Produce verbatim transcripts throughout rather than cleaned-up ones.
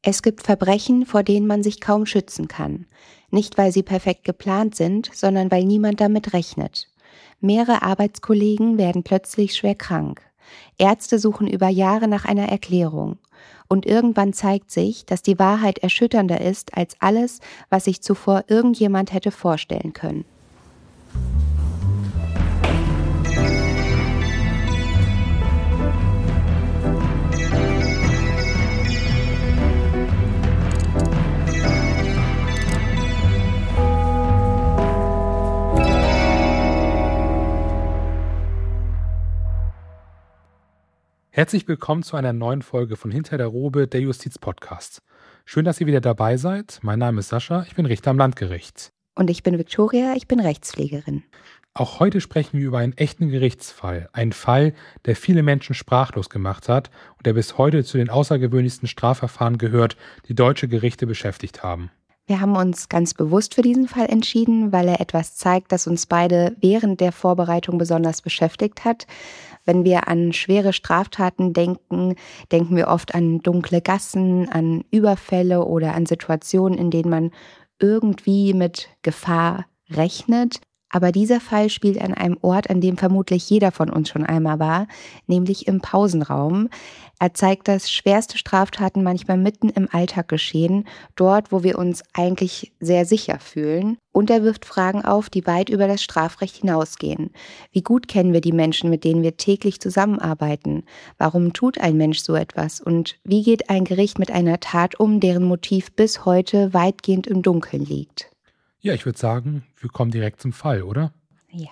Es gibt Verbrechen, vor denen man sich kaum schützen kann. Nicht, weil sie perfekt geplant sind, sondern weil niemand damit rechnet. Mehrere Arbeitskollegen werden plötzlich schwer krank. Ärzte suchen über Jahre nach einer Erklärung. Und irgendwann zeigt sich, dass die Wahrheit erschütternder ist als alles, was sich zuvor irgendjemand hätte vorstellen können. Herzlich willkommen zu einer neuen Folge von Hinter der Robe, der Justiz-Podcast. Schön, dass ihr wieder dabei seid. Mein Name ist Sascha, ich bin Richter am Landgericht. Und ich bin Viktoria, ich bin Rechtspflegerin. Auch heute sprechen wir über einen echten Gerichtsfall. Einen Fall, der viele Menschen sprachlos gemacht hat und der bis heute zu den außergewöhnlichsten Strafverfahren gehört, die deutsche Gerichte beschäftigt haben. Wir haben uns ganz bewusst für diesen Fall entschieden, weil er etwas zeigt, das uns beide während der Vorbereitung besonders beschäftigt hat. Wenn wir an schwere Straftaten denken, denken wir oft an dunkle Gassen, an Überfälle oder an Situationen, in denen man irgendwie mit Gefahr rechnet. Aber dieser Fall spielt an einem Ort, an dem vermutlich jeder von uns schon einmal war, nämlich im Pausenraum. Er zeigt, dass schwerste Straftaten manchmal mitten im Alltag geschehen, dort, wo wir uns eigentlich sehr sicher fühlen. Und er wirft Fragen auf, die weit über das Strafrecht hinausgehen. Wie gut kennen wir die Menschen, mit denen wir täglich zusammenarbeiten? Warum tut ein Mensch so etwas? Und wie geht ein Gericht mit einer Tat um, deren Motiv bis heute weitgehend im Dunkeln liegt? Ja, ich würde sagen, wir kommen direkt zum Fall, oder? Ja.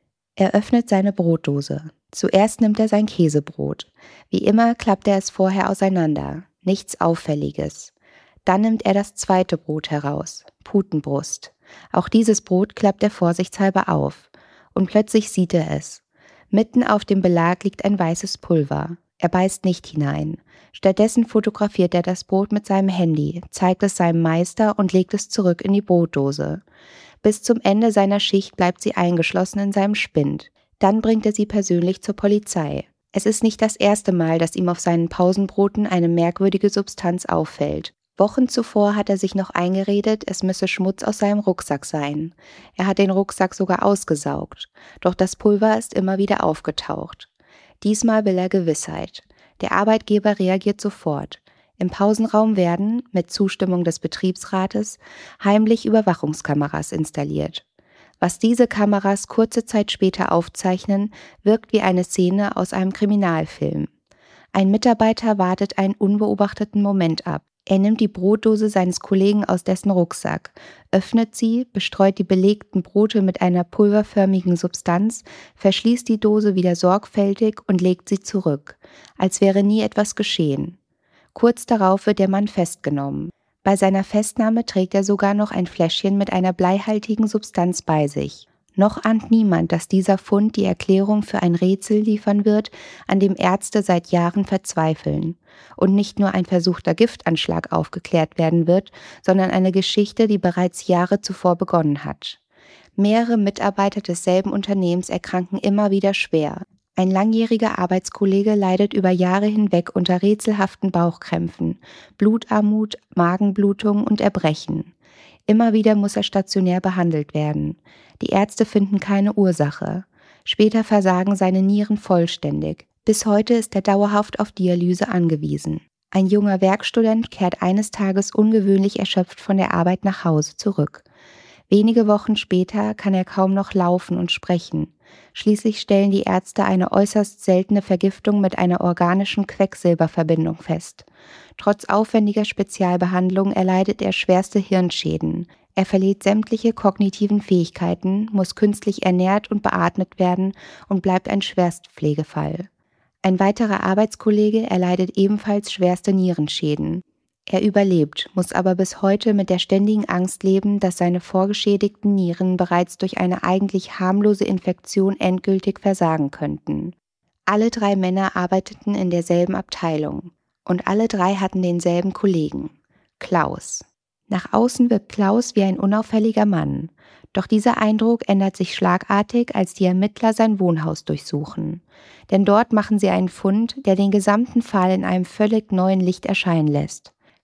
Er öffnet seine Brotdose. Zuerst nimmt er sein Käsebrot. Wie immer klappt er es vorher auseinander. Nichts Auffälliges. Dann nimmt er das zweite Brot heraus. Putenbrust. Auch dieses Brot klappt er vorsichtshalber auf. Und plötzlich sieht er es. Mitten auf dem Belag liegt ein weißes Pulver. Er beißt nicht hinein. Stattdessen fotografiert er das Brot mit seinem Handy, zeigt es seinem Meister und legt es zurück in die Brotdose. Bis zum Ende seiner Schicht bleibt sie eingeschlossen in seinem Spind. Dann bringt er sie persönlich zur Polizei. Es ist nicht das erste Mal, dass ihm auf seinen Pausenbroten eine merkwürdige Substanz auffällt. Wochen zuvor hat er sich noch eingeredet, es müsse Schmutz aus seinem Rucksack sein. Er hat den Rucksack sogar ausgesaugt. Doch das Pulver ist immer wieder aufgetaucht. Diesmal will er Gewissheit. Der Arbeitgeber reagiert sofort. Im Pausenraum werden, mit Zustimmung des Betriebsrates, heimlich Überwachungskameras installiert. Was diese Kameras kurze Zeit später aufzeichnen, wirkt wie eine Szene aus einem Kriminalfilm. Ein Mitarbeiter wartet einen unbeobachteten Moment ab. Er nimmt die Brotdose seines Kollegen aus dessen Rucksack, öffnet sie, bestreut die belegten Brote mit einer pulverförmigen Substanz, verschließt die Dose wieder sorgfältig und legt sie zurück, als wäre nie etwas geschehen. Kurz darauf wird der Mann festgenommen. Bei seiner Festnahme trägt er sogar noch ein Fläschchen mit einer bleihaltigen Substanz bei sich. Noch ahnt niemand, dass dieser Fund die Erklärung für ein Rätsel liefern wird, an dem Ärzte seit Jahren verzweifeln. Und nicht nur ein versuchter Giftanschlag aufgeklärt werden wird, sondern eine Geschichte, die bereits Jahre zuvor begonnen hat. Mehrere Mitarbeiter desselben Unternehmens erkranken immer wieder schwer. Ein langjähriger Arbeitskollege leidet über Jahre hinweg unter rätselhaften Bauchkrämpfen, Blutarmut, Magenblutung und Erbrechen. Immer wieder muss er stationär behandelt werden. Die Ärzte finden keine Ursache. Später versagen seine Nieren vollständig. Bis heute ist er dauerhaft auf Dialyse angewiesen. Ein junger Werkstudent kehrt eines Tages ungewöhnlich erschöpft von der Arbeit nach Hause zurück. Wenige Wochen später kann er kaum noch laufen und sprechen. Schließlich stellen die Ärzte eine äußerst seltene Vergiftung mit einer organischen Quecksilberverbindung fest. Trotz aufwendiger Spezialbehandlung erleidet er schwerste Hirnschäden. Er verliert sämtliche kognitiven Fähigkeiten, muss künstlich ernährt und beatmet werden und bleibt ein Schwerstpflegefall. Ein weiterer Arbeitskollege erleidet ebenfalls schwerste Nierenschäden. Er überlebt, muss aber bis heute mit der ständigen Angst leben, dass seine vorgeschädigten Nieren bereits durch eine eigentlich harmlose Infektion endgültig versagen könnten. Alle drei Männer arbeiteten in derselben Abteilung und alle drei hatten denselben Kollegen, Klaus. Nach außen wirkt Klaus wie ein unauffälliger Mann, doch dieser Eindruck ändert sich schlagartig, als die Ermittler sein Wohnhaus durchsuchen. Denn dort machen sie einen Fund, der den gesamten Fall in einem völlig neuen Licht erscheinen lässt.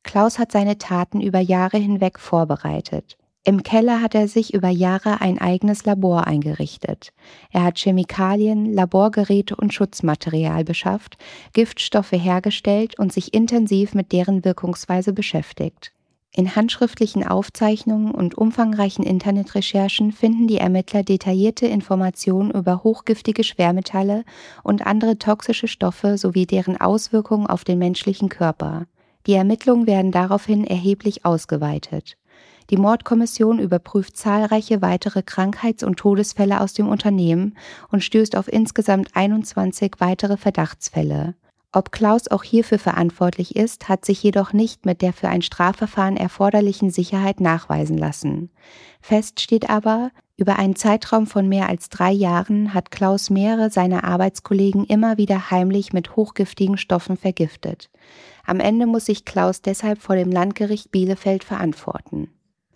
Klaus hat seine Taten über Jahre hinweg vorbereitet. Im Keller hat er sich über Jahre ein eigenes Labor eingerichtet. Er hat Chemikalien, Laborgeräte und Schutzmaterial beschafft, Giftstoffe hergestellt und sich intensiv mit deren Wirkungsweise beschäftigt. In handschriftlichen Aufzeichnungen und umfangreichen Internetrecherchen finden die Ermittler detaillierte Informationen über hochgiftige Schwermetalle und andere toxische Stoffe sowie deren Auswirkungen auf den menschlichen Körper. Die Ermittlungen werden daraufhin erheblich ausgeweitet. Die Mordkommission überprüft zahlreiche weitere Krankheits- und Todesfälle aus dem Unternehmen und stößt auf insgesamt einundzwanzig weitere Verdachtsfälle. Ob Klaus auch hierfür verantwortlich ist, hat sich jedoch nicht mit der für ein Strafverfahren erforderlichen Sicherheit nachweisen lassen. Fest steht aber, über einen Zeitraum von mehr als drei Jahren hat Klaus mehrere seiner Arbeitskollegen immer wieder heimlich mit hochgiftigen Stoffen vergiftet. Am Ende muss sich Klaus deshalb vor dem Landgericht Bielefeld verantworten.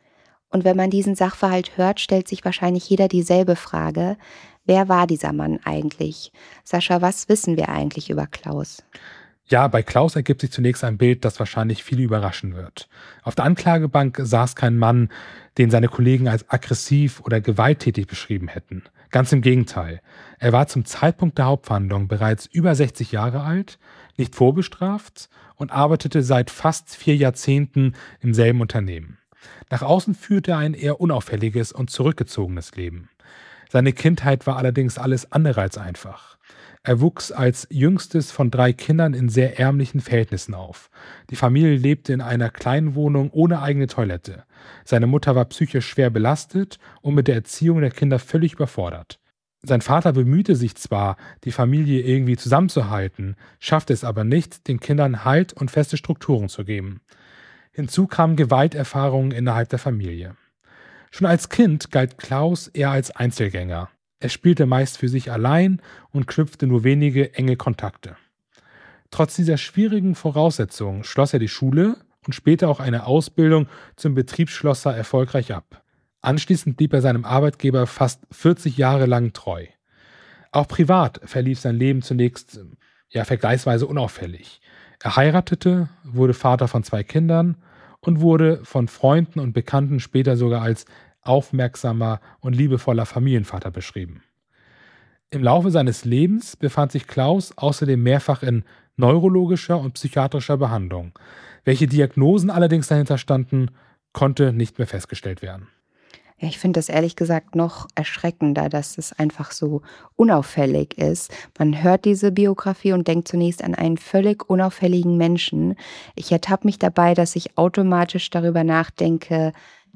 Und wenn man diesen Sachverhalt hört, stellt sich wahrscheinlich jeder dieselbe Frage: Wer war dieser Mann eigentlich? Sascha, was wissen wir eigentlich über Klaus? Ja, bei Klaus ergibt sich zunächst ein Bild, das wahrscheinlich viele überraschen wird. Auf der Anklagebank saß kein Mann, den seine Kollegen als aggressiv oder gewalttätig beschrieben hätten. Ganz im Gegenteil. Er war zum Zeitpunkt der Hauptverhandlung bereits über sechzig Jahre alt, nicht vorbestraft und arbeitete seit fast vier Jahrzehnten im selben Unternehmen. Nach außen führte er ein eher unauffälliges und zurückgezogenes Leben. Seine Kindheit war allerdings alles andere als einfach. Er wuchs als jüngstes von drei Kindern in sehr ärmlichen Verhältnissen auf. Die Familie lebte in einer kleinen Wohnung ohne eigene Toilette. Seine Mutter war psychisch schwer belastet und mit der Erziehung der Kinder völlig überfordert. Sein Vater bemühte sich zwar, die Familie irgendwie zusammenzuhalten, schaffte es aber nicht, den Kindern Halt und feste Strukturen zu geben. Hinzu kamen Gewalterfahrungen innerhalb der Familie. Schon als Kind galt Klaus eher als Einzelgänger. Er spielte meist für sich allein und knüpfte nur wenige enge Kontakte. Trotz dieser schwierigen Voraussetzungen schloss er die Schule und später auch eine Ausbildung zum Betriebsschlosser erfolgreich ab. Anschließend blieb er seinem Arbeitgeber fast vierzig Jahre lang treu. Auch privat verlief sein Leben zunächst ja, vergleichsweise unauffällig. Er heiratete, wurde Vater von zwei Kindern und wurde von Freunden und Bekannten später sogar als aufmerksamer und liebevoller Familienvater beschrieben. Im Laufe seines Lebens befand sich Klaus außerdem mehrfach in neurologischer und psychiatrischer Behandlung. Welche Diagnosen allerdings dahinter standen, konnte nicht mehr festgestellt werden. Ja, ich finde das ehrlich gesagt noch erschreckender, dass es einfach so unauffällig ist. Man hört diese Biografie und denkt zunächst an einen völlig unauffälligen Menschen. Ich ertappe mich dabei, dass ich automatisch darüber nachdenke,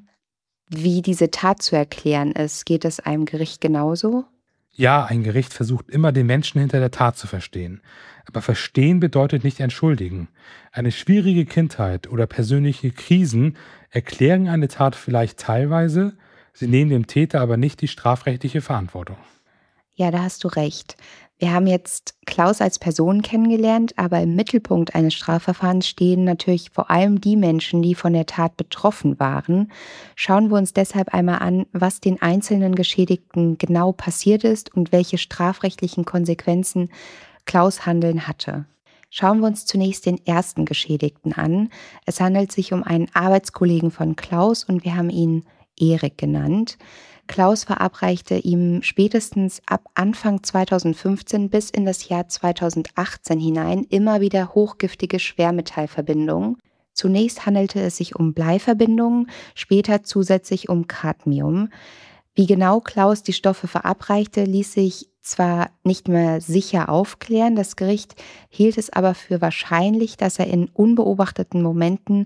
wie diese Tat zu erklären ist. Geht es einem Gericht genauso? Ja, ein Gericht versucht immer, den Menschen hinter der Tat zu verstehen. Aber verstehen bedeutet nicht entschuldigen. Eine schwierige Kindheit oder persönliche Krisen erklären eine Tat vielleicht teilweise, sie nehmen dem Täter aber nicht die strafrechtliche Verantwortung. Ja, da hast du recht. Wir haben jetzt Klaus als Person kennengelernt, aber im Mittelpunkt eines Strafverfahrens stehen natürlich vor allem die Menschen, die von der Tat betroffen waren. Schauen wir uns deshalb einmal an, was den einzelnen Geschädigten genau passiert ist und welche strafrechtlichen Konsequenzen Klaus' Handeln hatte. Schauen wir uns zunächst den ersten Geschädigten an. Es handelt sich um einen Arbeitskollegen von Klaus und wir haben ihn Erik genannt. Klaus verabreichte ihm spätestens ab Anfang zweitausendfünfzehn bis in das Jahr zweitausendachtzehn hinein immer wieder hochgiftige Schwermetallverbindungen. Zunächst handelte es sich um Bleiverbindungen, später zusätzlich um Cadmium. Wie genau Klaus die Stoffe verabreichte, ließ sich zwar nicht mehr sicher aufklären, das Gericht hielt es aber für wahrscheinlich, dass er in unbeobachteten Momenten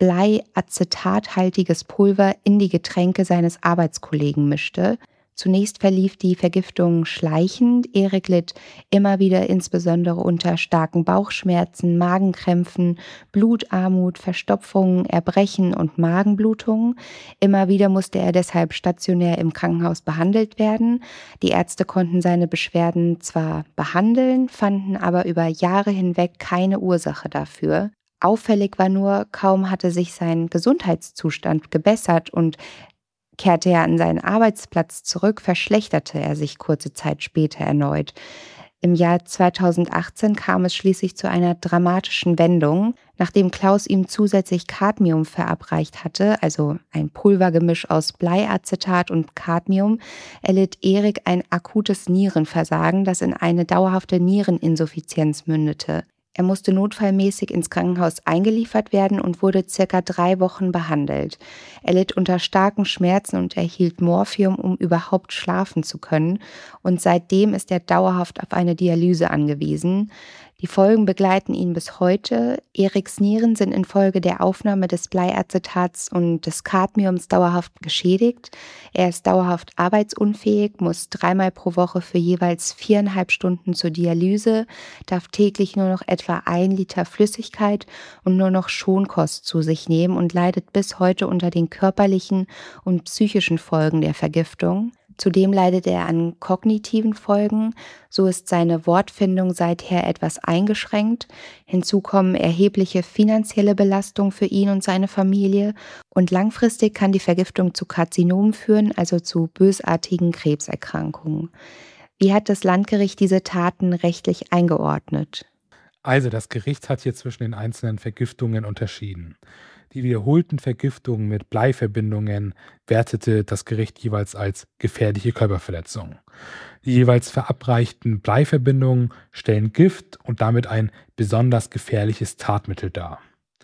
Bleiacetathaltiges Pulver in die Getränke seines Arbeitskollegen mischte. Zunächst verlief die Vergiftung schleichend. Erik litt immer wieder insbesondere unter starken Bauchschmerzen, Magenkrämpfen, Blutarmut, Verstopfungen, Erbrechen und Magenblutungen. Immer wieder musste er deshalb stationär im Krankenhaus behandelt werden. Die Ärzte konnten seine Beschwerden zwar behandeln, fanden aber über Jahre hinweg keine Ursache dafür. Auffällig war nur, kaum hatte sich sein Gesundheitszustand gebessert und kehrte er an seinen Arbeitsplatz zurück, verschlechterte er sich kurze Zeit später erneut. Im Jahr zweitausendachtzehn kam es schließlich zu einer dramatischen Wendung. Nachdem Klaus ihm zusätzlich Cadmium verabreicht hatte, also ein Pulvergemisch aus Bleiacetat und Cadmium, erlitt Erik ein akutes Nierenversagen, das in eine dauerhafte Niereninsuffizienz mündete. Er musste notfallmäßig ins Krankenhaus eingeliefert werden und wurde circa drei Wochen behandelt. Er litt unter starken Schmerzen und erhielt Morphium, um überhaupt schlafen zu können. Und seitdem ist er dauerhaft auf eine Dialyse angewiesen. Die Folgen begleiten ihn bis heute. Eriks Nieren sind infolge der Aufnahme des Bleiacetats und des Cadmiums dauerhaft geschädigt. Er ist dauerhaft arbeitsunfähig, muss dreimal pro Woche für jeweils viereinhalb Stunden zur Dialyse, darf täglich nur noch etwa ein Liter Flüssigkeit und nur noch Schonkost zu sich nehmen und leidet bis heute unter den körperlichen und psychischen Folgen der Vergiftung. Zudem leidet er an kognitiven Folgen, so ist seine Wortfindung seither etwas eingeschränkt. Hinzu kommen erhebliche finanzielle Belastungen für ihn und seine Familie und langfristig kann die Vergiftung zu Karzinomen führen, also zu bösartigen Krebserkrankungen. Wie hat das Landgericht diese Taten rechtlich eingeordnet? Also das Gericht hat hier zwischen den einzelnen Vergiftungen unterschieden. Die wiederholten Vergiftungen mit Bleiverbindungen wertete das Gericht jeweils als gefährliche Körperverletzung. Die jeweils verabreichten Bleiverbindungen stellen Gift und damit ein besonders gefährliches Tatmittel dar.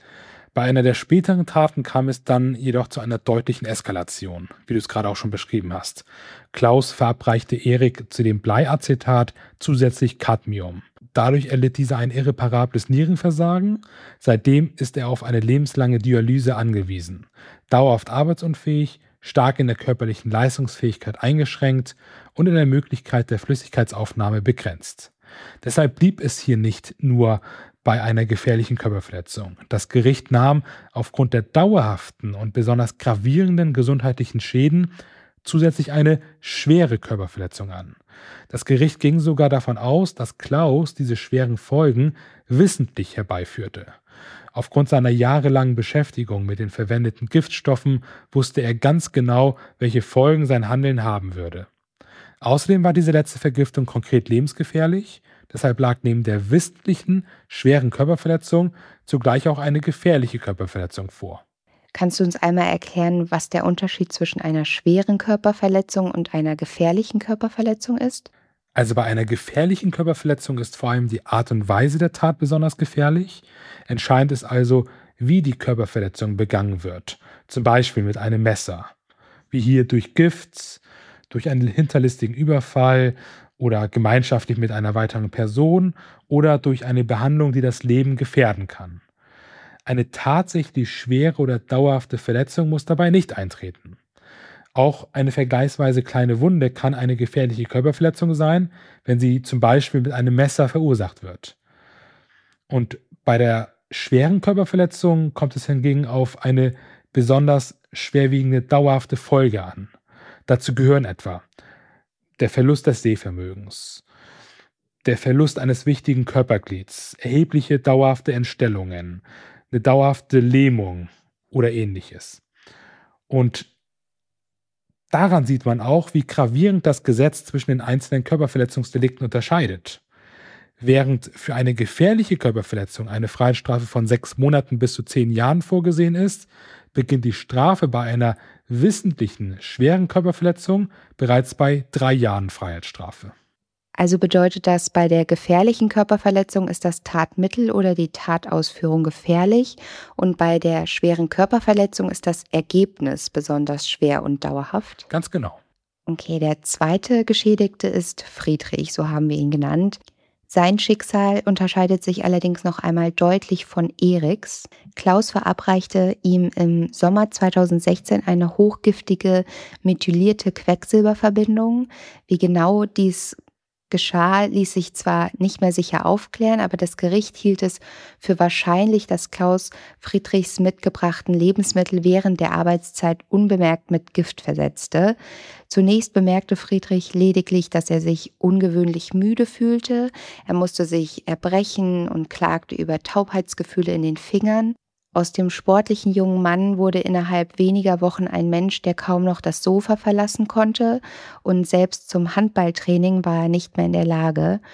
Bei einer der späteren Taten kam es dann jedoch zu einer deutlichen Eskalation, wie du es gerade auch schon beschrieben hast. Klaus verabreichte Erik zu dem Bleiacetat zusätzlich Cadmium. Dadurch erlitt dieser ein irreparables Nierenversagen. Seitdem ist er auf eine lebenslange Dialyse angewiesen. Dauerhaft arbeitsunfähig, stark in der körperlichen Leistungsfähigkeit eingeschränkt und in der Möglichkeit der Flüssigkeitsaufnahme begrenzt. Deshalb blieb es hier nicht nur bei einer gefährlichen Körperverletzung. Das Gericht nahm aufgrund der dauerhaften und besonders gravierenden gesundheitlichen Schäden zusätzlich eine schwere Körperverletzung an. Das Gericht ging sogar davon aus, dass Klaus diese schweren Folgen wissentlich herbeiführte. Aufgrund seiner jahrelangen Beschäftigung mit den verwendeten Giftstoffen wusste er ganz genau, welche Folgen sein Handeln haben würde. Außerdem war diese letzte Vergiftung konkret lebensgefährlich, deshalb lag neben der wissentlichen, schweren Körperverletzung zugleich auch eine gefährliche Körperverletzung vor. Kannst du uns einmal erklären, was der Unterschied zwischen einer schweren Körperverletzung und einer gefährlichen Körperverletzung ist? Also bei einer gefährlichen Körperverletzung ist vor allem die Art und Weise der Tat besonders gefährlich. Entscheidend ist also, wie die Körperverletzung begangen wird. Zum Beispiel mit einem Messer, wie hier durch Gift, durch einen hinterlistigen Überfall oder gemeinschaftlich mit einer weiteren Person oder durch eine Behandlung, die das Leben gefährden kann. Eine tatsächlich schwere oder dauerhafte Verletzung muss dabei nicht eintreten. Auch eine vergleichsweise kleine Wunde kann eine gefährliche Körperverletzung sein, wenn sie zum Beispiel mit einem Messer verursacht wird. Und bei der schweren Körperverletzung kommt es hingegen auf eine besonders schwerwiegende dauerhafte Folge an. Dazu gehören etwa der Verlust des Sehvermögens, der Verlust eines wichtigen Körperglieds, erhebliche dauerhafte Entstellungen, eine dauerhafte Lähmung oder ähnliches. Und daran sieht man auch, wie gravierend das Gesetz zwischen den einzelnen Körperverletzungsdelikten unterscheidet. Während für eine gefährliche Körperverletzung eine Freiheitsstrafe von sechs Monaten bis zu zehn Jahren vorgesehen ist, beginnt die Strafe bei einer wissentlichen, schweren Körperverletzung bereits bei drei Jahren Freiheitsstrafe. Also bedeutet das, bei der gefährlichen Körperverletzung ist das Tatmittel oder die Tatausführung gefährlich und bei der schweren Körperverletzung ist das Ergebnis besonders schwer und dauerhaft? Ganz genau. Okay, der zweite Geschädigte ist Friedrich, so haben wir ihn genannt. Sein Schicksal unterscheidet sich allerdings noch einmal deutlich von Eriks. Klaus verabreichte ihm im Sommer zweitausendsechzehn eine hochgiftige methylierte Quecksilberverbindung. Wie genau dies geschah, ließ sich zwar nicht mehr sicher aufklären, aber das Gericht hielt es für wahrscheinlich, dass Klaus Friedrichs mitgebrachten Lebensmittel während der Arbeitszeit unbemerkt mit Gift versetzte. Zunächst bemerkte Friedrich lediglich, dass er sich ungewöhnlich müde fühlte. Er musste sich erbrechen und klagte über Taubheitsgefühle in den Fingern. Aus dem sportlichen jungen Mann wurde innerhalb weniger Wochen ein Mensch, der kaum noch das Sofa verlassen konnte, und selbst zum Handballtraining war er nicht mehr in der Lage.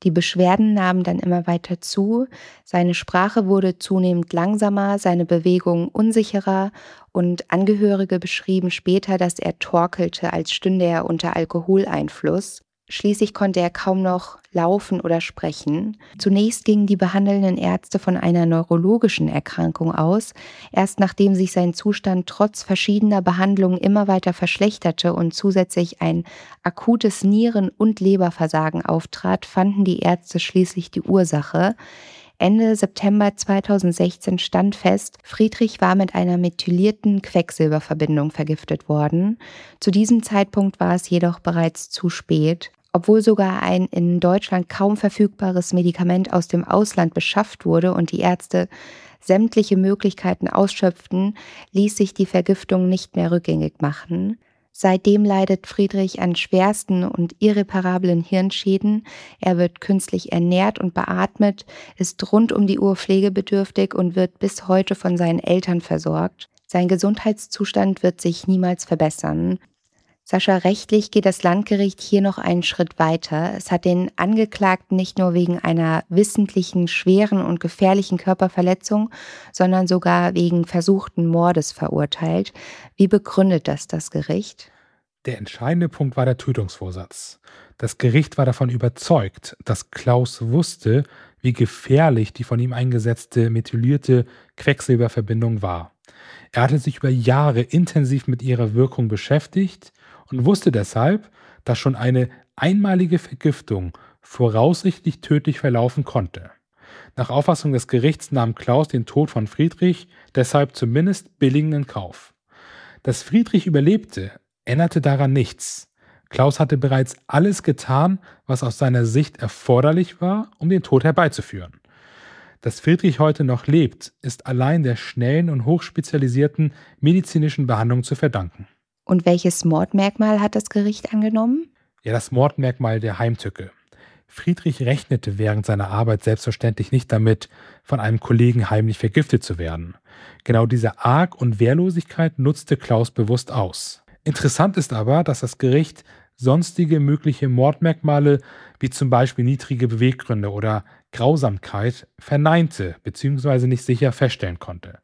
Die Beschwerden nahmen dann immer weiter zu, seine Sprache wurde zunehmend langsamer, seine Bewegungen unsicherer und Angehörige beschrieben später, dass er torkelte, als stünde er unter Alkoholeinfluss. Schließlich konnte er kaum noch laufen oder sprechen. Zunächst gingen die behandelnden Ärzte von einer neurologischen Erkrankung aus. Erst nachdem sich sein Zustand trotz verschiedener Behandlungen immer weiter verschlechterte und zusätzlich ein akutes Nieren- und Leberversagen auftrat, fanden die Ärzte schließlich die Ursache. Ende September zweitausendsechzehn stand fest, Friedrich war mit einer methylierten Quecksilberverbindung vergiftet worden. Zu diesem Zeitpunkt war es jedoch bereits zu spät. Obwohl sogar ein in Deutschland kaum verfügbares Medikament aus dem Ausland beschafft wurde und die Ärzte sämtliche Möglichkeiten ausschöpften, ließ sich die Vergiftung nicht mehr rückgängig machen. Seitdem leidet Friedrich an schwersten und irreparablen Hirnschäden. Er wird künstlich ernährt und beatmet, ist rund um die Uhr pflegebedürftig und wird bis heute von seinen Eltern versorgt. Sein Gesundheitszustand wird sich niemals verbessern. Sascha, rechtlich geht das Landgericht hier noch einen Schritt weiter. Es hat den Angeklagten nicht nur wegen einer wissentlichen, schweren und gefährlichen Körperverletzung, sondern sogar wegen versuchten Mordes verurteilt. Wie begründet das das Gericht? Der entscheidende Punkt war der Tötungsvorsatz. Das Gericht war davon überzeugt, dass Klaus wusste, wie gefährlich die von ihm eingesetzte methylierte Quecksilberverbindung war. Er hatte sich über Jahre intensiv mit ihrer Wirkung beschäftigt und wusste deshalb, dass schon eine einmalige Vergiftung voraussichtlich tödlich verlaufen konnte. Nach Auffassung des Gerichts nahm Klaus den Tod von Friedrich deshalb zumindest billigend in Kauf. Dass Friedrich überlebte, änderte daran nichts. Klaus hatte bereits alles getan, was aus seiner Sicht erforderlich war, um den Tod herbeizuführen. Dass Friedrich heute noch lebt, ist allein der schnellen und hochspezialisierten medizinischen Behandlung zu verdanken. Und welches Mordmerkmal hat das Gericht angenommen? Ja, das Mordmerkmal der Heimtücke. Friedrich rechnete während seiner Arbeit selbstverständlich nicht damit, von einem Kollegen heimlich vergiftet zu werden. Genau diese Arg- und Wehrlosigkeit nutzte Klaus bewusst aus. Interessant ist aber, dass das Gericht sonstige mögliche Mordmerkmale wie zum Beispiel niedrige Beweggründe oder Grausamkeit verneinte bzw. nicht sicher feststellen konnte.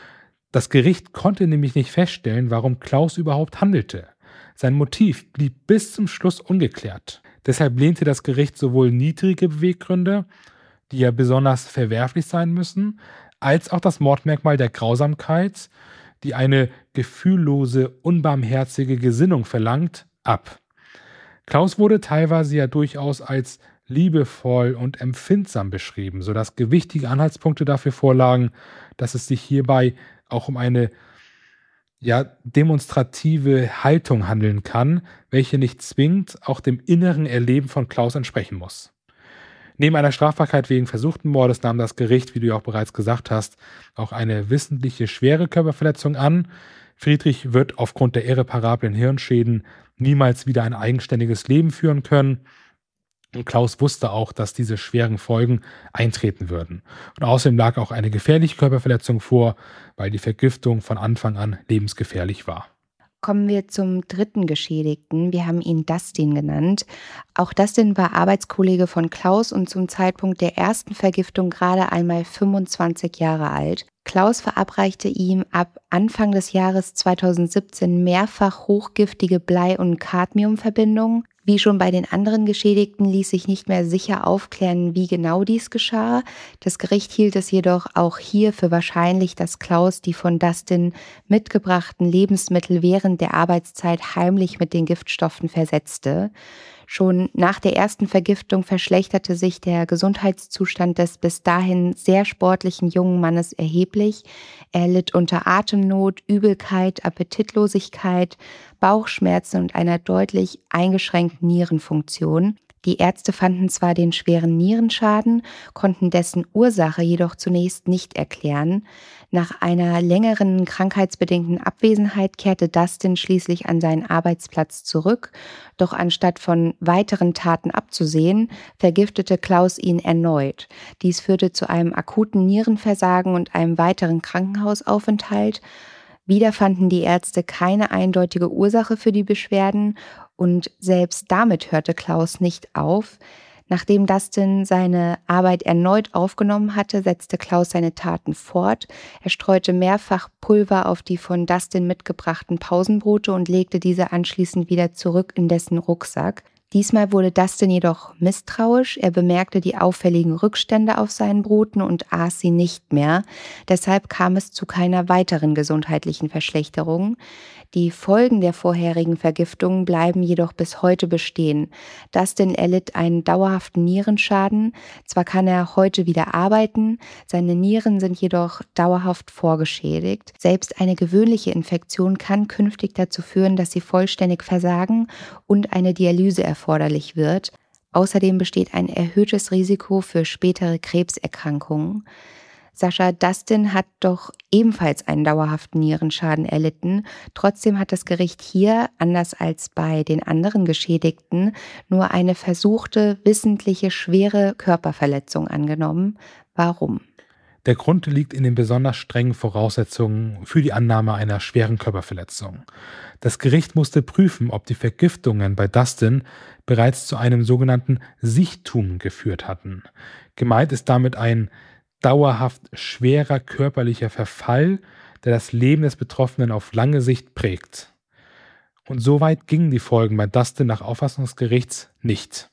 Das Gericht konnte nämlich nicht feststellen, warum Klaus überhaupt handelte. Sein Motiv blieb bis zum Schluss ungeklärt. Deshalb lehnte das Gericht sowohl niedrige Beweggründe, die ja besonders verwerflich sein müssen, als auch das Mordmerkmal der Grausamkeit, die eine gefühllose, unbarmherzige Gesinnung verlangt, ab. Klaus wurde teilweise ja durchaus als liebevoll und empfindsam beschrieben, sodass gewichtige Anhaltspunkte dafür vorlagen, dass es sich hierbei auch um eine ja, demonstrative Haltung handeln kann, welche nicht zwingend auch dem inneren Erleben von Klaus entsprechen muss. Neben einer Strafbarkeit wegen versuchten Mordes nahm das Gericht, wie du ja auch bereits gesagt hast, auch eine wissentliche schwere Körperverletzung an. Friedrich wird aufgrund der irreparablen Hirnschäden niemals wieder ein eigenständiges Leben führen können. Und Klaus wusste auch, dass diese schweren Folgen eintreten würden. Und außerdem lag auch eine gefährliche Körperverletzung vor, weil die Vergiftung von Anfang an lebensgefährlich war. Kommen wir zum dritten Geschädigten. Wir haben ihn Dustin genannt. Auch Dustin war Arbeitskollege von Klaus und zum Zeitpunkt der ersten Vergiftung gerade einmal fünfundzwanzig Jahre alt. Klaus verabreichte ihm ab Anfang des Jahres zweitausendsiebzehn mehrfach hochgiftige Blei- und Cadmiumverbindungen. Wie schon bei den anderen Geschädigten ließ sich nicht mehr sicher aufklären, wie genau dies geschah. Das Gericht hielt es jedoch auch hier für wahrscheinlich, dass Klaus die von Dustin mitgebrachten Lebensmittel während der Arbeitszeit heimlich mit den Giftstoffen versetzte. Schon nach der ersten Vergiftung verschlechterte sich der Gesundheitszustand des bis dahin sehr sportlichen jungen Mannes erheblich. Er litt unter Atemnot, Übelkeit, Appetitlosigkeit, Bauchschmerzen und einer deutlich eingeschränkten Nierenfunktion. Die Ärzte fanden zwar den schweren Nierenschaden, konnten dessen Ursache jedoch zunächst nicht erklären. Nach einer längeren krankheitsbedingten Abwesenheit kehrte Dustin schließlich an seinen Arbeitsplatz zurück. Doch anstatt von weiteren Taten abzusehen, vergiftete Klaus ihn erneut. Dies führte zu einem akuten Nierenversagen und einem weiteren Krankenhausaufenthalt. Wieder fanden die Ärzte keine eindeutige Ursache für die Beschwerden und selbst damit hörte Klaus nicht auf. Nachdem Dustin seine Arbeit erneut aufgenommen hatte, setzte Klaus seine Taten fort. Er streute mehrfach Pulver auf die von Dustin mitgebrachten Pausenbrote und legte diese anschließend wieder zurück in dessen Rucksack. Diesmal wurde Dustin jedoch misstrauisch. Er bemerkte die auffälligen Rückstände auf seinen Broten und aß sie nicht mehr. Deshalb kam es zu keiner weiteren gesundheitlichen Verschlechterung. Die Folgen der vorherigen Vergiftungen bleiben jedoch bis heute bestehen. Dustin erlitt einen dauerhaften Nierenschaden. Zwar kann er heute wieder arbeiten, seine Nieren sind jedoch dauerhaft vorgeschädigt. Selbst eine gewöhnliche Infektion kann künftig dazu führen, dass sie vollständig versagen und eine Dialyse erforderlich wird. Außerdem besteht ein erhöhtes Risiko für spätere Krebserkrankungen. Sascha, Dustin hat doch ebenfalls einen dauerhaften Nierenschaden erlitten. Trotzdem hat das Gericht hier, anders als bei den anderen Geschädigten, nur eine versuchte, wissentliche, schwere Körperverletzung angenommen. Warum? Der Grund liegt in den besonders strengen Voraussetzungen für die Annahme einer schweren Körperverletzung. Das Gericht musste prüfen, ob die Vergiftungen bei Dustin bereits zu einem sogenannten Sichtum geführt hatten. Gemeint ist damit ein dauerhaft schwerer körperlicher Verfall, der das Leben des Betroffenen auf lange Sicht prägt. Und so weit gingen die Folgen bei Dustin nach Auffassung des Gerichts nicht.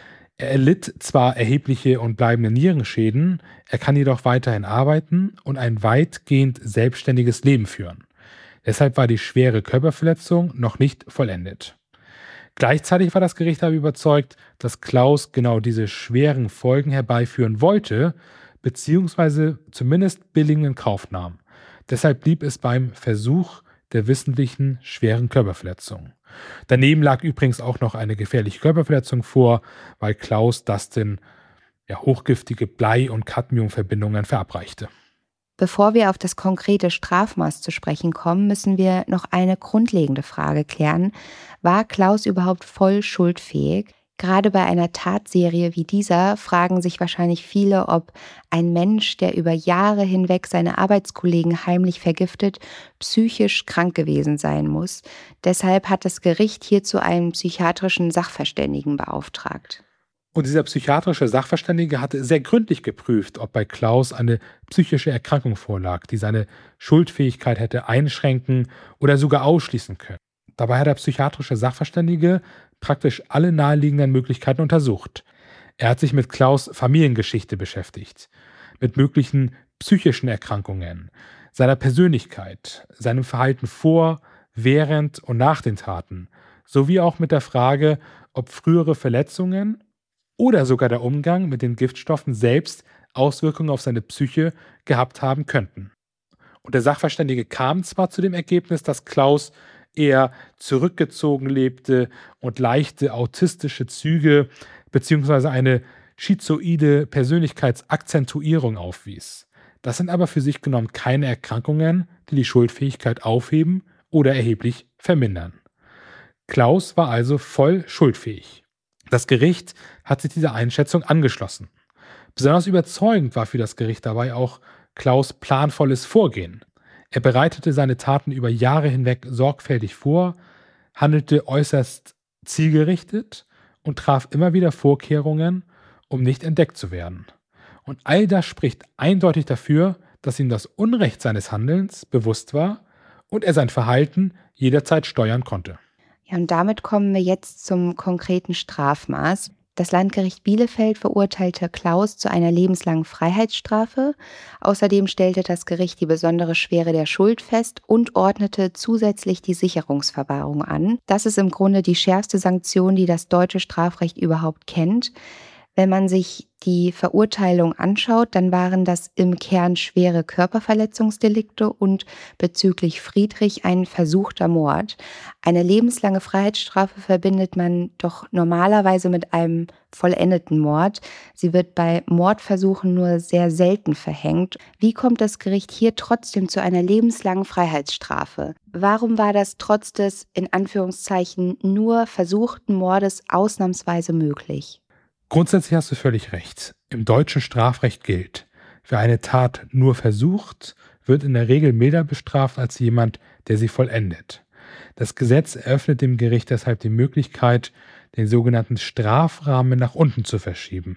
Er erlitt zwar erhebliche und bleibende Nierenschäden, er kann jedoch weiterhin arbeiten und ein weitgehend selbstständiges Leben führen. Deshalb war die schwere Körperverletzung noch nicht vollendet. Gleichzeitig war das Gericht aber überzeugt, dass Klaus genau diese schweren Folgen herbeiführen wollte, beziehungsweise zumindest billigend in Kauf nahm. Deshalb blieb es beim Versuch der wissentlichen schweren Körperverletzung. Daneben lag übrigens auch noch eine gefährliche Körperverletzung vor, weil Klaus Dustin ja, hochgiftige Blei- und Cadmiumverbindungen verabreichte. Bevor wir auf das konkrete Strafmaß zu sprechen kommen, müssen wir noch eine grundlegende Frage klären. War Klaus überhaupt voll schuldfähig? Gerade bei einer Tatserie wie dieser fragen sich wahrscheinlich viele, ob ein Mensch, der über Jahre hinweg seine Arbeitskollegen heimlich vergiftet, psychisch krank gewesen sein muss. Deshalb hat das Gericht hierzu einen psychiatrischen Sachverständigen beauftragt. Und dieser psychiatrische Sachverständige hatte sehr gründlich geprüft, ob bei Klaus eine psychische Erkrankung vorlag, die seine Schuldfähigkeit hätte einschränken oder sogar ausschließen können. Dabei hat der psychiatrische Sachverständige praktisch alle naheliegenden Möglichkeiten untersucht. Er hat sich mit Klaus' Familiengeschichte beschäftigt, mit möglichen psychischen Erkrankungen, seiner Persönlichkeit, seinem Verhalten vor, während und nach den Taten, sowie auch mit der Frage, ob frühere Verletzungen oder sogar der Umgang mit den Giftstoffen selbst Auswirkungen auf seine Psyche gehabt haben könnten. Und der Sachverständige kam zwar zu dem Ergebnis, dass Klaus eher zurückgezogen lebte und leichte autistische Züge bzw. eine schizoide Persönlichkeitsakzentuierung aufwies. Das sind aber für sich genommen keine Erkrankungen, die die Schuldfähigkeit aufheben oder erheblich vermindern. Klaus war also voll schuldfähig. Das Gericht hat sich dieser Einschätzung angeschlossen. Besonders überzeugend war für das Gericht dabei auch Klaus' planvolles Vorgehen. Er bereitete seine Taten über Jahre hinweg sorgfältig vor, handelte äußerst zielgerichtet und traf immer wieder Vorkehrungen, um nicht entdeckt zu werden. Und all das spricht eindeutig dafür, dass ihm das Unrecht seines Handelns bewusst war und er sein Verhalten jederzeit steuern konnte. Ja, und damit kommen wir jetzt zum konkreten Strafmaß. Das Landgericht Bielefeld verurteilte Klaus zu einer lebenslangen Freiheitsstrafe. Außerdem stellte das Gericht die besondere Schwere der Schuld fest und ordnete zusätzlich die Sicherungsverwahrung an. Das ist im Grunde die schärfste Sanktion, die das deutsche Strafrecht überhaupt kennt. Wenn man sich die Verurteilung anschaut, dann waren das im Kern schwere Körperverletzungsdelikte und bezüglich Friedrich ein versuchter Mord. Eine lebenslange Freiheitsstrafe verbindet man doch normalerweise mit einem vollendeten Mord. Sie wird bei Mordversuchen nur sehr selten verhängt. Wie kommt das Gericht hier trotzdem zu einer lebenslangen Freiheitsstrafe? Warum war das trotz des in Anführungszeichen nur versuchten Mordes ausnahmsweise möglich? Grundsätzlich hast du völlig recht. Im deutschen Strafrecht gilt, wer eine Tat nur versucht, wird in der Regel milder bestraft als jemand, der sie vollendet. Das Gesetz eröffnet dem Gericht deshalb die Möglichkeit, den sogenannten Strafrahmen nach unten zu verschieben.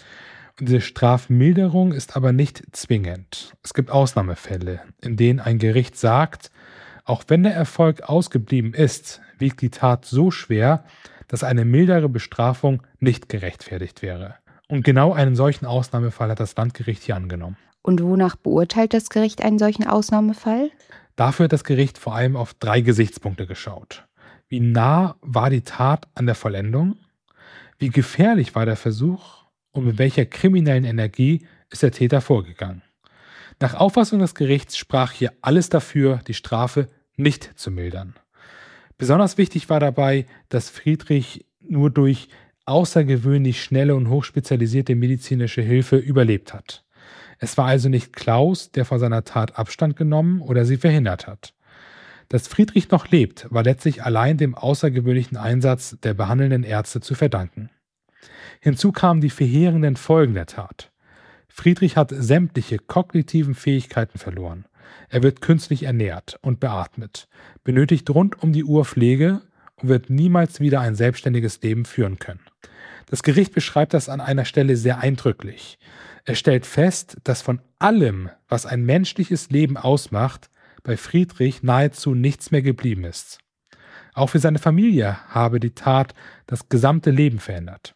Und diese Strafmilderung ist aber nicht zwingend. Es gibt Ausnahmefälle, in denen ein Gericht sagt, auch wenn der Erfolg ausgeblieben ist, wiegt die Tat so schwer, dass eine mildere Bestrafung nicht gerechtfertigt wäre. Und genau einen solchen Ausnahmefall hat das Landgericht hier angenommen. Und wonach beurteilt das Gericht einen solchen Ausnahmefall? Dafür hat das Gericht vor allem auf drei Gesichtspunkte geschaut. Wie nah war die Tat an der Vollendung? Wie gefährlich war der Versuch? Und mit welcher kriminellen Energie ist der Täter vorgegangen? Nach Auffassung des Gerichts sprach hier alles dafür, die Strafe nicht zu mildern. Besonders wichtig war dabei, dass Friedrich nur durch außergewöhnlich schnelle und hochspezialisierte medizinische Hilfe überlebt hat. Es war also nicht Klaus, der von seiner Tat Abstand genommen oder sie verhindert hat. Dass Friedrich noch lebt, war letztlich allein dem außergewöhnlichen Einsatz der behandelnden Ärzte zu verdanken. Hinzu kamen die verheerenden Folgen der Tat. Friedrich hat sämtliche kognitiven Fähigkeiten verloren. Er wird künstlich ernährt und beatmet, benötigt rund um die Uhr Pflege und wird niemals wieder ein selbstständiges Leben führen können. Das Gericht beschreibt das an einer Stelle sehr eindrücklich. Es stellt fest, dass von allem, was ein menschliches Leben ausmacht, bei Friedrich nahezu nichts mehr geblieben ist. Auch für seine Familie habe die Tat das gesamte Leben verändert.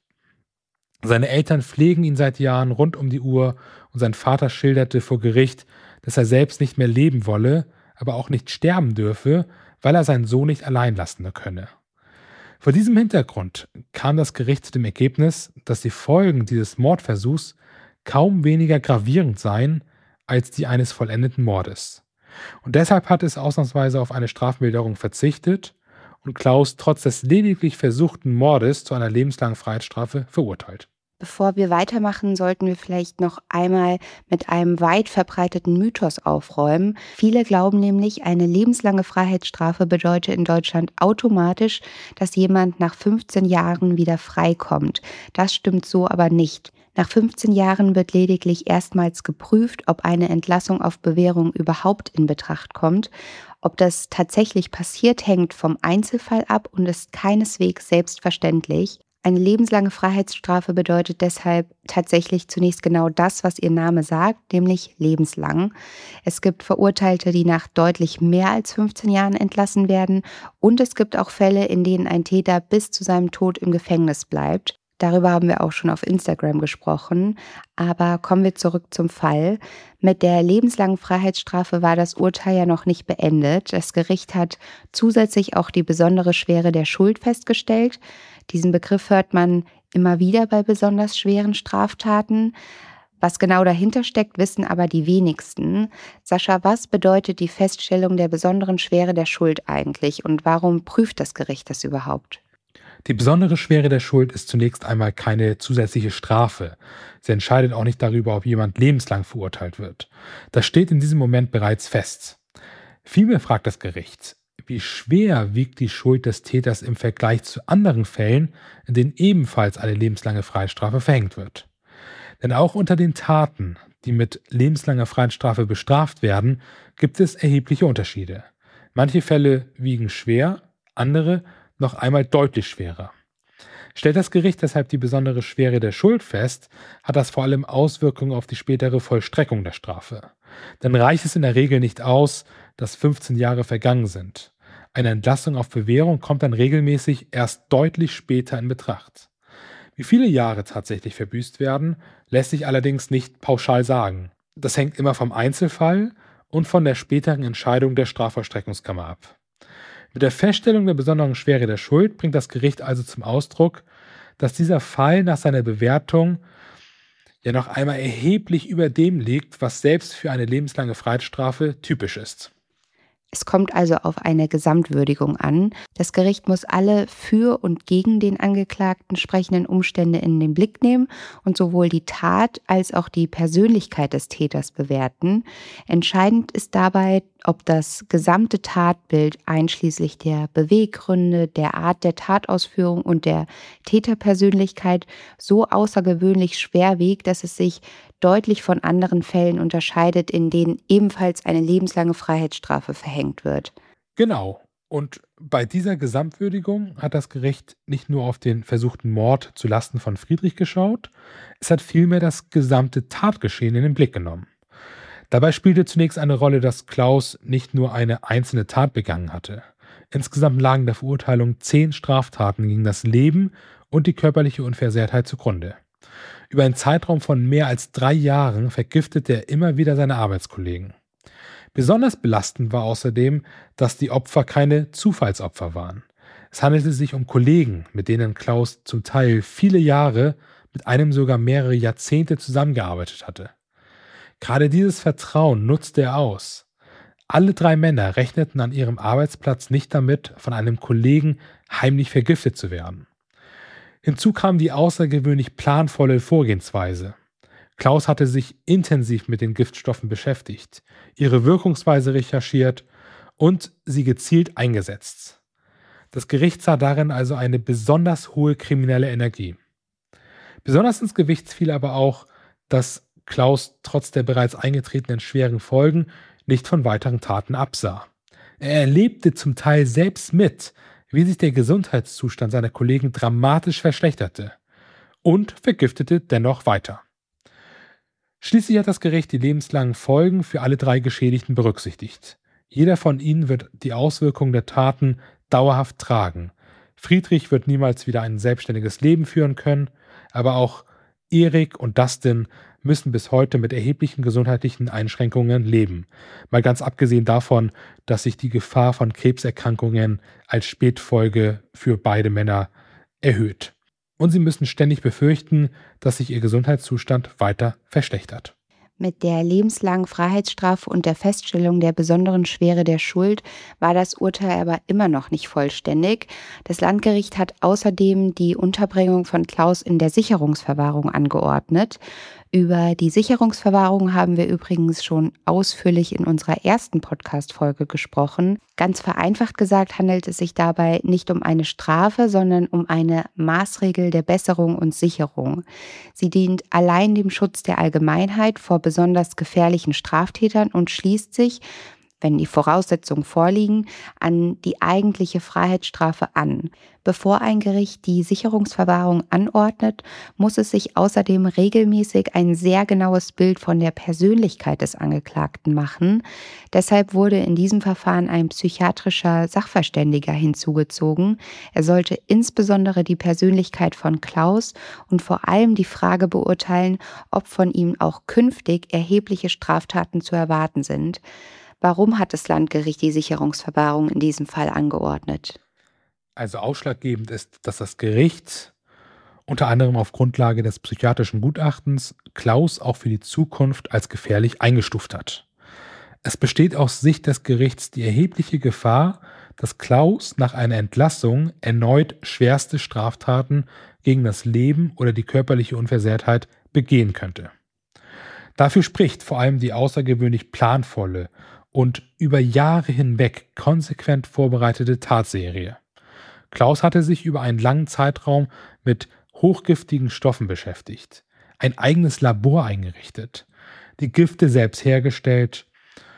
Seine Eltern pflegen ihn seit Jahren rund um die Uhr und sein Vater schilderte vor Gericht, dass er selbst nicht mehr leben wolle, aber auch nicht sterben dürfe, weil er seinen Sohn nicht allein lassen könne. Vor diesem Hintergrund kam das Gericht zu dem Ergebnis, dass die Folgen dieses Mordversuchs kaum weniger gravierend seien als die eines vollendeten Mordes. Und deshalb hat es ausnahmsweise auf eine Strafmilderung verzichtet und Klaus trotz des lediglich versuchten Mordes zu einer lebenslangen Freiheitsstrafe verurteilt. Bevor wir weitermachen, sollten wir vielleicht noch einmal mit einem weit verbreiteten Mythos aufräumen. Viele glauben nämlich, eine lebenslange Freiheitsstrafe bedeutet in Deutschland automatisch, dass jemand nach fünfzehn Jahren wieder freikommt. Das stimmt so aber nicht. Nach fünfzehn Jahren wird lediglich erstmals geprüft, ob eine Entlassung auf Bewährung überhaupt in Betracht kommt. Ob das tatsächlich passiert, hängt vom Einzelfall ab und ist keineswegs selbstverständlich. Eine lebenslange Freiheitsstrafe bedeutet deshalb tatsächlich zunächst genau das, was ihr Name sagt, nämlich lebenslang. Es gibt Verurteilte, die nach deutlich mehr als fünfzehn Jahren entlassen werden, und es gibt auch Fälle, in denen ein Täter bis zu seinem Tod im Gefängnis bleibt. Darüber haben wir auch schon auf Instagram gesprochen. Aber kommen wir zurück zum Fall. Mit der lebenslangen Freiheitsstrafe war das Urteil ja noch nicht beendet. Das Gericht hat zusätzlich auch die besondere Schwere der Schuld festgestellt. Diesen Begriff hört man immer wieder bei besonders schweren Straftaten. Was genau dahinter steckt, wissen aber die wenigsten. Sascha, was bedeutet die Feststellung der besonderen Schwere der Schuld eigentlich und warum prüft das Gericht das überhaupt? Die besondere Schwere der Schuld ist zunächst einmal keine zusätzliche Strafe. Sie entscheidet auch nicht darüber, ob jemand lebenslang verurteilt wird. Das steht in diesem Moment bereits fest. Vielmehr fragt das Gericht, wie schwer wiegt die Schuld des Täters im Vergleich zu anderen Fällen, in denen ebenfalls eine lebenslange Freiheitsstrafe verhängt wird. Denn auch unter den Taten, die mit lebenslanger Freiheitsstrafe bestraft werden, gibt es erhebliche Unterschiede. Manche Fälle wiegen schwer, andere noch einmal deutlich schwerer. Stellt das Gericht deshalb die besondere Schwere der Schuld fest, hat das vor allem Auswirkungen auf die spätere Vollstreckung der Strafe. Dann reicht es in der Regel nicht aus, dass fünfzehn Jahre vergangen sind. Eine Entlassung auf Bewährung kommt dann regelmäßig erst deutlich später in Betracht. Wie viele Jahre tatsächlich verbüßt werden, lässt sich allerdings nicht pauschal sagen. Das hängt immer vom Einzelfall und von der späteren Entscheidung der Strafvollstreckungskammer ab. Mit der Feststellung der besonderen Schwere der Schuld bringt das Gericht also zum Ausdruck, dass dieser Fall nach seiner Bewertung ja noch einmal erheblich über dem liegt, was selbst für eine lebenslange Freiheitsstrafe typisch ist. Es kommt also auf eine Gesamtwürdigung an. Das Gericht muss alle für und gegen den Angeklagten sprechenden Umstände in den Blick nehmen und sowohl die Tat als auch die Persönlichkeit des Täters bewerten. Entscheidend ist dabei, ob das gesamte Tatbild einschließlich der Beweggründe, der Art der Tatausführung und der Täterpersönlichkeit so außergewöhnlich schwer wiegt, dass es sich deutlich von anderen Fällen unterscheidet, in denen ebenfalls eine lebenslange Freiheitsstrafe verhängt wird. Genau. Und bei dieser Gesamtwürdigung hat das Gericht nicht nur auf den versuchten Mord zu Lasten von Friedrich geschaut, es hat vielmehr das gesamte Tatgeschehen in den Blick genommen. Dabei spielte zunächst eine Rolle, dass Klaus nicht nur eine einzelne Tat begangen hatte. Insgesamt lagen der Verurteilung zehn Straftaten gegen das Leben und die körperliche Unversehrtheit zugrunde. Über einen Zeitraum von mehr als drei Jahren vergiftete er immer wieder seine Arbeitskollegen. Besonders belastend war außerdem, dass die Opfer keine Zufallsopfer waren. Es handelte sich um Kollegen, mit denen Klaus zum Teil viele Jahre, mit einem sogar mehrere Jahrzehnte zusammengearbeitet hatte. Gerade dieses Vertrauen nutzte er aus. Alle drei Männer rechneten an ihrem Arbeitsplatz nicht damit, von einem Kollegen heimlich vergiftet zu werden. Hinzu kam die außergewöhnlich planvolle Vorgehensweise. Klaus hatte sich intensiv mit den Giftstoffen beschäftigt, ihre Wirkungsweise recherchiert und sie gezielt eingesetzt. Das Gericht sah darin also eine besonders hohe kriminelle Energie. Besonders ins Gewicht fiel aber auch, dass Klaus trotz der bereits eingetretenen schweren Folgen nicht von weiteren Taten absah. Er erlebte zum Teil selbst mit, wie sich der Gesundheitszustand seiner Kollegen dramatisch verschlechterte und vergiftete dennoch weiter. Schließlich hat das Gericht die lebenslangen Folgen für alle drei Geschädigten berücksichtigt. Jeder von ihnen wird die Auswirkungen der Taten dauerhaft tragen. Friedrich wird niemals wieder ein selbstständiges Leben führen können, aber auch Erik und Dustin müssen bis heute mit erheblichen gesundheitlichen Einschränkungen leben. Mal ganz abgesehen davon, dass sich die Gefahr von Krebserkrankungen als Spätfolge für beide Männer erhöht. Und sie müssen ständig befürchten, dass sich ihr Gesundheitszustand weiter verschlechtert. Mit der lebenslangen Freiheitsstrafe und der Feststellung der besonderen Schwere der Schuld war das Urteil aber immer noch nicht vollständig. Das Landgericht hat außerdem die Unterbringung von Klaus in der Sicherungsverwahrung angeordnet. Über die Sicherungsverwahrung haben wir übrigens schon ausführlich in unserer ersten Podcast-Folge gesprochen. Ganz vereinfacht gesagt handelt es sich dabei nicht um eine Strafe, sondern um eine Maßregel der Besserung und Sicherung. Sie dient allein dem Schutz der Allgemeinheit vor besonders gefährlichen Straftätern und schließt sich, wenn die Voraussetzungen vorliegen, an die eigentliche Freiheitsstrafe an. Bevor ein Gericht die Sicherungsverwahrung anordnet, muss es sich außerdem regelmäßig ein sehr genaues Bild von der Persönlichkeit des Angeklagten machen. Deshalb wurde in diesem Verfahren ein psychiatrischer Sachverständiger hinzugezogen. Er sollte insbesondere die Persönlichkeit von Klaus und vor allem die Frage beurteilen, ob von ihm auch künftig erhebliche Straftaten zu erwarten sind. Warum hat das Landgericht die Sicherungsverwahrung in diesem Fall angeordnet? Also ausschlaggebend ist, dass das Gericht unter anderem auf Grundlage des psychiatrischen Gutachtens Klaus auch für die Zukunft als gefährlich eingestuft hat. Es besteht aus Sicht des Gerichts die erhebliche Gefahr, dass Klaus nach einer Entlassung erneut schwerste Straftaten gegen das Leben oder die körperliche Unversehrtheit begehen könnte. Dafür spricht vor allem die außergewöhnlich planvolle und über Jahre hinweg konsequent vorbereitete Tatserie. Klaus hatte sich über einen langen Zeitraum mit hochgiftigen Stoffen beschäftigt, ein eigenes Labor eingerichtet, die Gifte selbst hergestellt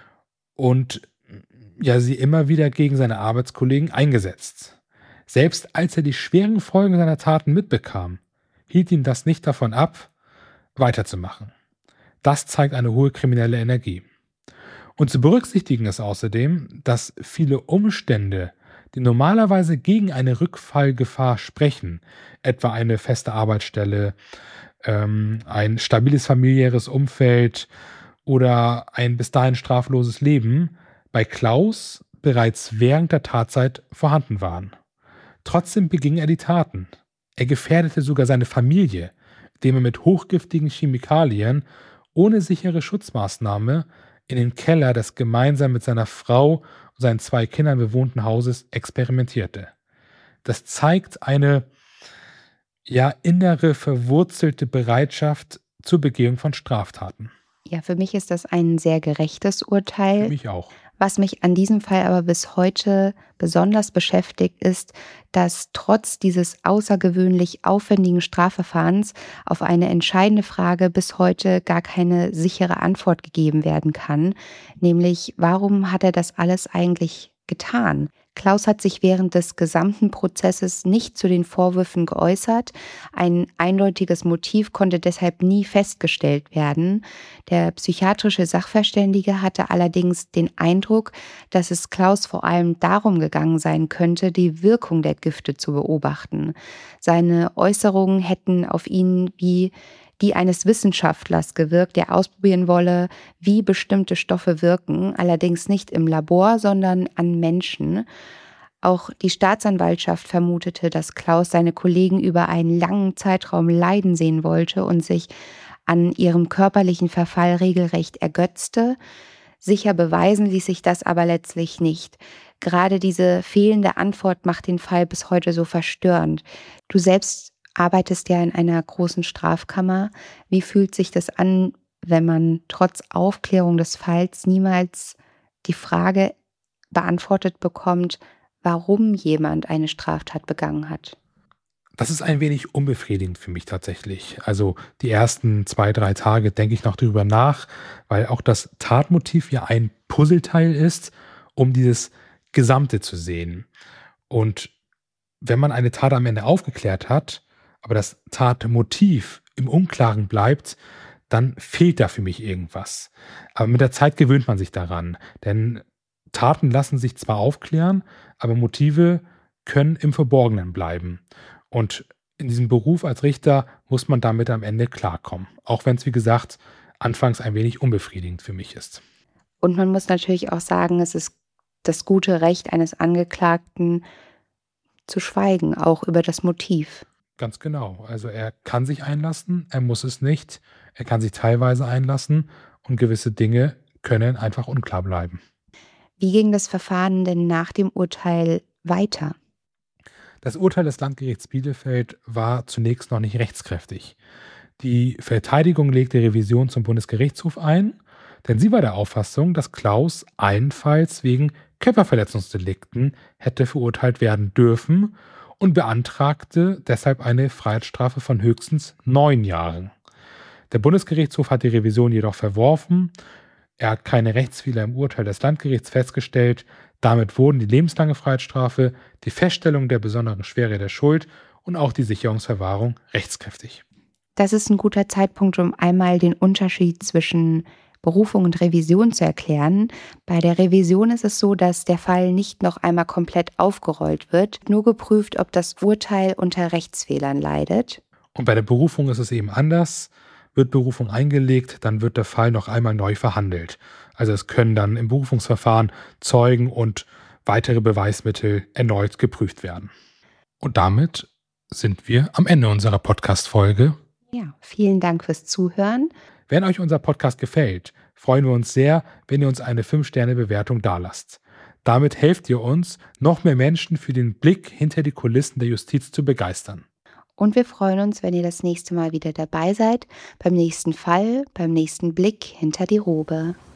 und ja, sie immer wieder gegen seine Arbeitskollegen eingesetzt. Selbst als er die schweren Folgen seiner Taten mitbekam, hielt ihn das nicht davon ab, weiterzumachen. Das zeigt eine hohe kriminelle Energie. Und zu berücksichtigen ist außerdem, dass viele Umstände, die normalerweise gegen eine Rückfallgefahr sprechen, etwa eine feste Arbeitsstelle, ähm, ein stabiles familiäres Umfeld oder ein bis dahin strafloses Leben, bei Klaus bereits während der Tatzeit vorhanden waren. Trotzdem beging er die Taten. Er gefährdete sogar seine Familie, indem er mit hochgiftigen Chemikalien ohne sichere Schutzmaßnahme in den Keller des gemeinsam mit seiner Frau und seinen zwei Kindern bewohnten Hauses experimentierte. Das zeigt eine ja innere, verwurzelte Bereitschaft zur Begehung von Straftaten. Ja, für mich ist das ein sehr gerechtes Urteil. Für mich auch. Was mich an diesem Fall aber bis heute besonders beschäftigt, ist, dass trotz dieses außergewöhnlich aufwendigen Strafverfahrens auf eine entscheidende Frage bis heute gar keine sichere Antwort gegeben werden kann, nämlich warum hat er das alles eigentlich getan? Klaus hat sich während des gesamten Prozesses nicht zu den Vorwürfen geäußert. Ein eindeutiges Motiv konnte deshalb nie festgestellt werden. Der psychiatrische Sachverständige hatte allerdings den Eindruck, dass es Klaus vor allem darum gegangen sein könnte, die Wirkung der Gifte zu beobachten. Seine Äußerungen hätten auf ihn wie die eines Wissenschaftlers gewirkt, der ausprobieren wolle, wie bestimmte Stoffe wirken, allerdings nicht im Labor, sondern an Menschen. Auch die Staatsanwaltschaft vermutete, dass Klaus seine Kollegen über einen langen Zeitraum leiden sehen wollte und sich an ihrem körperlichen Verfall regelrecht ergötzte. Sicher beweisen ließ sich das aber letztlich nicht. Gerade diese fehlende Antwort macht den Fall bis heute so verstörend. Du selbst arbeitest ja in einer großen Strafkammer. Wie fühlt sich das an, wenn man trotz Aufklärung des Falls niemals die Frage beantwortet bekommt, warum jemand eine Straftat begangen hat? Das ist ein wenig unbefriedigend für mich tatsächlich. Also die ersten zwei, drei Tage denke ich noch drüber nach, weil auch das Tatmotiv ja ein Puzzleteil ist, um dieses Gesamte zu sehen. Und wenn man eine Tat am Ende aufgeklärt hat, aber das Tatmotiv im Unklaren bleibt, dann fehlt da für mich irgendwas. Aber mit der Zeit gewöhnt man sich daran, denn Taten lassen sich zwar aufklären, aber Motive können im Verborgenen bleiben. Und in diesem Beruf als Richter muss man damit am Ende klarkommen, auch wenn es, wie gesagt, anfangs ein wenig unbefriedigend für mich ist. Und man muss natürlich auch sagen, es ist das gute Recht eines Angeklagten zu schweigen, auch über das Motiv. Ganz genau. Also er kann sich einlassen, er muss es nicht. Er kann sich teilweise einlassen und gewisse Dinge können einfach unklar bleiben. Wie ging das Verfahren denn nach dem Urteil weiter? Das Urteil des Landgerichts Bielefeld war zunächst noch nicht rechtskräftig. Die Verteidigung legte Revision zum Bundesgerichtshof ein, denn sie war der Auffassung, dass Klaus allenfalls wegen Körperverletzungsdelikten hätte verurteilt werden dürfen und beantragte deshalb eine Freiheitsstrafe von höchstens neun Jahren. Der Bundesgerichtshof hat die Revision jedoch verworfen. Er hat keine Rechtsfehler im Urteil des Landgerichts festgestellt. Damit wurden die lebenslange Freiheitsstrafe, die Feststellung der besonderen Schwere der Schuld und auch die Sicherungsverwahrung rechtskräftig. Das ist ein guter Zeitpunkt, um einmal den Unterschied zwischen Berufung und Revision zu erklären. Bei der Revision ist es so, dass der Fall nicht noch einmal komplett aufgerollt wird, nur geprüft, ob das Urteil unter Rechtsfehlern leidet. Und bei der Berufung ist es eben anders. Wird Berufung eingelegt, dann wird der Fall noch einmal neu verhandelt. Also es können dann im Berufungsverfahren Zeugen und weitere Beweismittel erneut geprüft werden. Und damit sind wir am Ende unserer Podcast-Folge. Ja, vielen Dank fürs Zuhören. Wenn euch unser Podcast gefällt, freuen wir uns sehr, wenn ihr uns eine fünf Sterne Bewertung dalasst. Damit helft ihr uns, noch mehr Menschen für den Blick hinter die Kulissen der Justiz zu begeistern. Und wir freuen uns, wenn ihr das nächste Mal wieder dabei seid, beim nächsten Fall, beim nächsten Blick hinter die Robe.